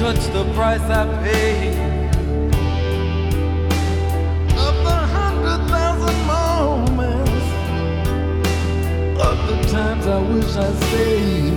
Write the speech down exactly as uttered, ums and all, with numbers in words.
touch the price I paid of the hundred thousand moments of the times I wish I stayed.